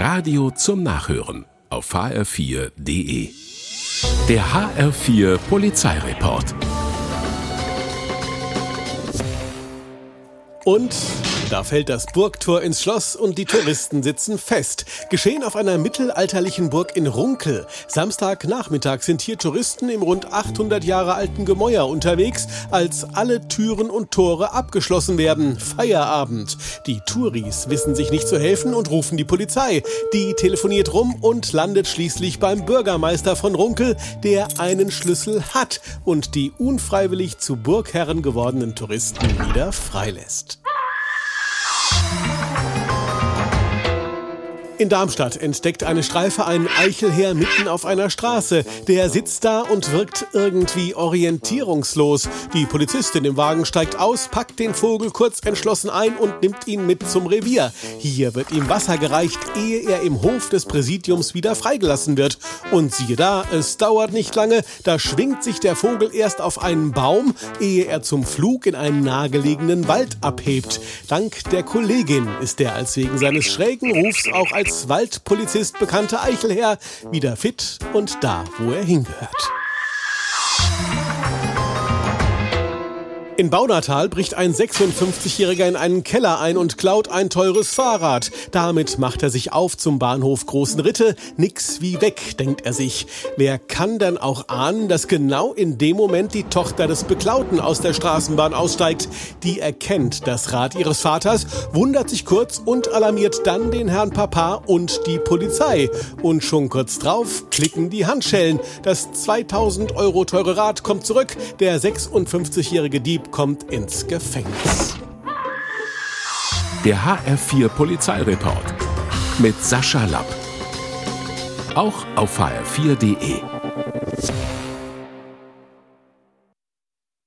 Radio zum Nachhören auf hr4.de. Der HR4 Polizeireport. Und da fällt das Burgtor ins Schloss und die Touristen sitzen fest. Geschehen auf einer mittelalterlichen Burg in Runkel. Samstagnachmittag sind hier Touristen im rund 800 Jahre alten Gemäuer unterwegs, als alle Türen und Tore abgeschlossen werden. Feierabend. Die Touris wissen sich nicht zu helfen und rufen die Polizei. Die telefoniert rum und landet schließlich beim Bürgermeister von Runkel, der einen Schlüssel hat und die unfreiwillig zu Burgherren gewordenen Touristen wieder freilässt. In Darmstadt entdeckt eine Streife einen Eichelhäher mitten auf einer Straße. Der sitzt da und wirkt irgendwie orientierungslos. Die Polizistin im Wagen steigt aus, packt den Vogel kurz entschlossen ein und nimmt ihn mit zum Revier. Hier wird ihm Wasser gereicht, ehe er im Hof des Präsidiums wieder freigelassen wird. Und siehe da, es dauert nicht lange, da schwingt sich der Vogel erst auf einen Baum, ehe er zum Flug in einen nahegelegenen Wald abhebt. Dank der Kollegin ist der als wegen seines schrägen Rufs auch als Waldpolizist bekannte Eichelhäher wieder fit und da, wo er hingehört. In Baunatal bricht ein 56-Jähriger in einen Keller ein und klaut ein teures Fahrrad. Damit macht er sich auf zum Bahnhof Großen Ritte. Nix wie weg, denkt er sich. Wer kann denn auch ahnen, dass genau in dem Moment die Tochter des Beklauten aus der Straßenbahn aussteigt? Die erkennt das Rad ihres Vaters, wundert sich kurz und alarmiert dann den Herrn Papa und die Polizei. Und schon kurz drauf klicken die Handschellen. Das 2000 € teure Rad kommt zurück. Der 56-jährige Dieb kommt ins Gefängnis. Der HR4 Polizeireport mit Sascha Lapp. Auch auf hr4.de.